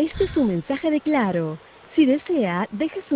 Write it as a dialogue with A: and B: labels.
A: Este es un mensaje de Claro. Si desea, deje su